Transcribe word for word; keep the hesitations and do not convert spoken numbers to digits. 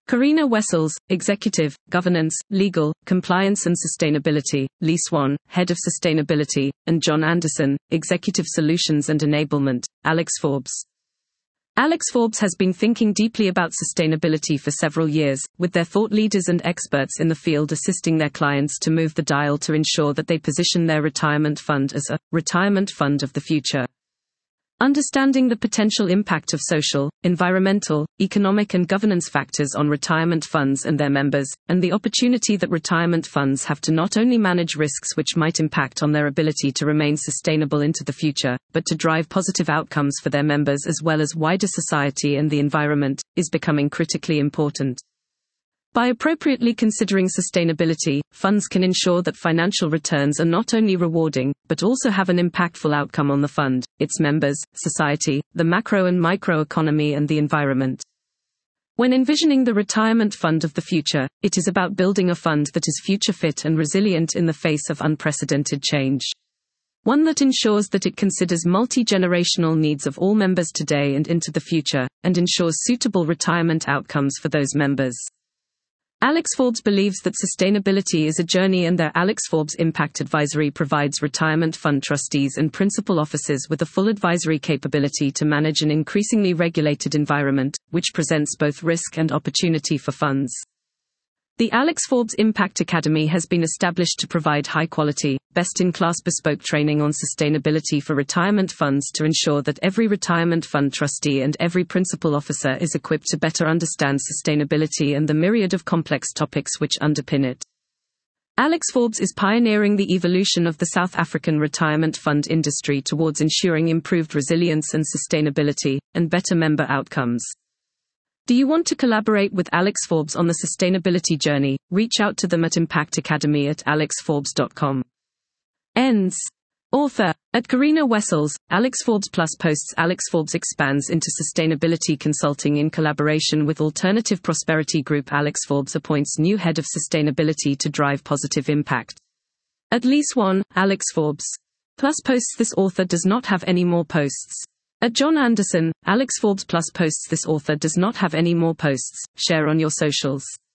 Karina Wessels, Executive, Governance, Legal, Compliance and Sustainability, Lee Swan, Head of Sustainability, and John Anderson, Executive Solutions and Enablement, Alex Forbes. Alex Forbes has been thinking deeply about sustainability for several years, with their thought leaders and experts in the field assisting their clients to move the dial to ensure that they position their retirement fund as a retirement fund of the future. Understanding the potential impact of social, environmental, economic and governance factors on retirement funds and their members, and the opportunity that retirement funds have to not only manage risks which might impact on their ability to remain sustainable into the future, but to drive positive outcomes for their members as well as wider society and the environment, is becoming critically important. By appropriately considering sustainability, funds can ensure that financial returns are not only rewarding, but also have an impactful outcome on the fund, its members, society, the macro and micro economy and the environment. When envisioning the retirement fund of the future, it is about building a fund that is future fit and resilient in the face of unprecedented change. One that ensures that it considers multi-generational needs of all members today and into the future, and ensures suitable retirement outcomes for those members. Alex Forbes believes that sustainability is a journey and their Alex Forbes Impact Advisory provides retirement fund trustees and principal officers with a full advisory capability to manage an increasingly regulated environment, which presents both risk and opportunity for funds. The Alex Forbes Impact Academy has been established to provide high-quality, best-in-class bespoke training on sustainability for retirement funds to ensure that every retirement fund trustee and every principal officer is equipped to better understand sustainability and the myriad of complex topics which underpin it. Alex Forbes is pioneering the evolution of the South African retirement fund industry towards ensuring improved resilience and sustainability, and better member outcomes. Do you want to collaborate with Alex Forbes on the sustainability journey? Reach out to them at impact academy at alex forbes dot com. Ends. Author. At Karina Wessels, Alex Forbes Plus posts. Alex Forbes expands into sustainability consulting in collaboration with Alternative Prosperity Group. Alex Forbes appoints new head of sustainability to drive positive impact. At Lee Swan, Alex Forbes Plus posts. This author does not have any more posts. At John Anderson, Alex Forbes Plus posts. This author does not have any more posts. Share on your socials.